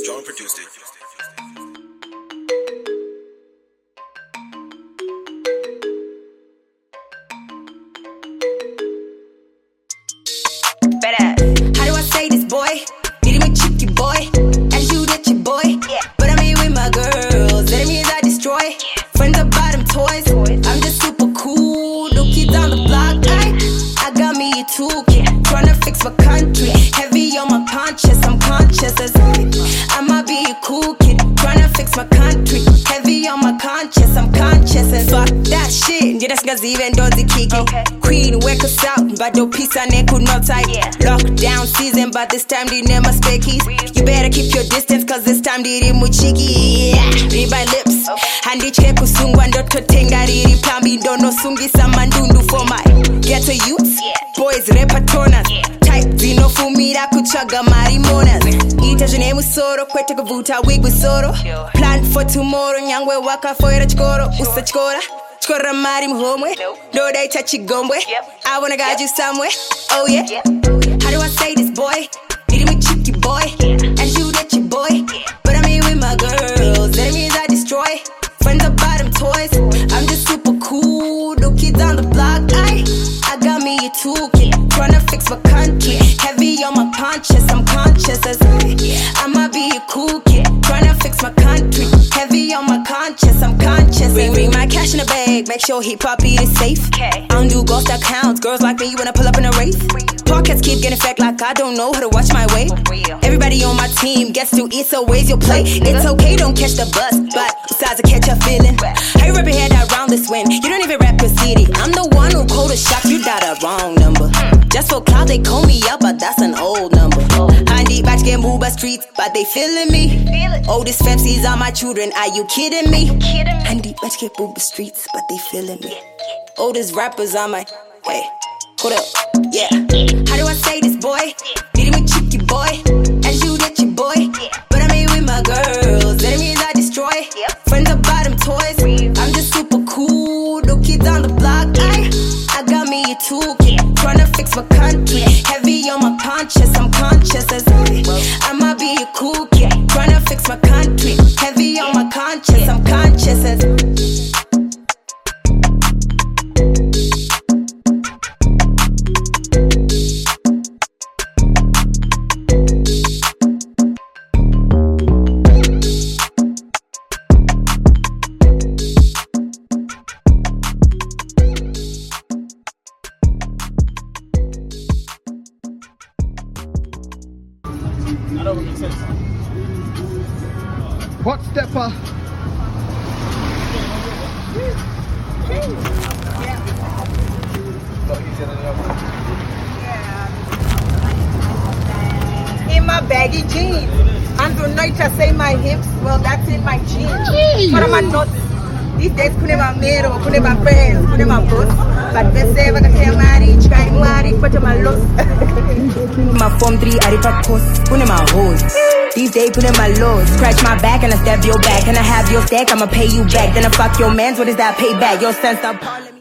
John produced it. How do I say this, boy? Meeting with Chicky boy, attitude at your boy. But I'm here with my girls, enemies I destroy. Friends are bottom toys, I'm just super cool. New kids on the block, I got me a toolkit, tryna fix my country. Heavy on my conscience, I'm conscious as I might be a cool kid, tryna fix my country. Heavy on my conscience, I'm conscious as fuck that shit. Yeah, that's even dozy kiki. Queen, wake us out, but do peace and they could not type. Lockdown season, but this time they never spare keys. You better keep your distance, cause this time they didn't move cheeky. Read my lips, and each head kusungwa ndoto tenga riri plambi ndono sungisa mandundu for my ghetto youths. Boys repatonas, type zino fumira kuchaga marimonas. Ita jene musoro, kwete kuvuta wig busoro. Plan for tomorrow, nyangwe waka foira chikoro. Usa chikora, chikora mari muhomwe. No day chachi gombwe. I wanna guide you somewhere, oh yeah. How do I say this, boy? Meeting with Chicky boy, and you that your boy. But I'm here with my girls, enemies I destroy. Friends are bottom toys, I'm just super cool. No kids on the block, I got me a toolkit, tryna fix my country. Heavy on my conscience, I'm conscious as I might be a cool kid, tryna fix my country. Heavy on my conscience, I'm conscious. Bring my cash in a bag, make sure hip hop is safe. I don't do ghost accounts, girls like me wanna pull up in a race. Pockets keep getting fat like I don't know how to watch my weight. Everybody on my team gets to eat, so where's your plate? It's okay, don't catch the bus, but besides I catch a feeling. How you rap your head around this win? You don't even rap your city. I'm the one who called a shot, you got a wrong number. Just for clout they call me up, but that's an old number. I need batch get move by streets, but they feeling me. Oh, these fancies are my children, are you kidding me? I need batch get move by streets, but they feeling me. Oh, these rappers are my, hey, hold up, yeah. How do I say this, boy? Meeting with Chicky boy, and you that your boy. But I'm here with my girls, enemies I destroy. Friends are bottom toys, I'm just super cool. No kids on the block, I got me a toolkit, tryna fix my country. Heavy on my conscience, I'm conscious as I might be a cool kid, tryna fix my country. Heavy on my conscience, I'm conscious as Hot stepper. In my baggy jeans. And tonight I say my hips, well that's in my jeans. But I'm not. These days kunema mero, kunema friends, kunema boss. But they say I can marry, try marry, but I'm a loss. My form 3 aripa post, kunema hoes. These days put in my lows, scratch my back and I stab your back. And I have your stack, I'ma pay you back. Then I fuck your mans, what is that payback? Your sense of parliament.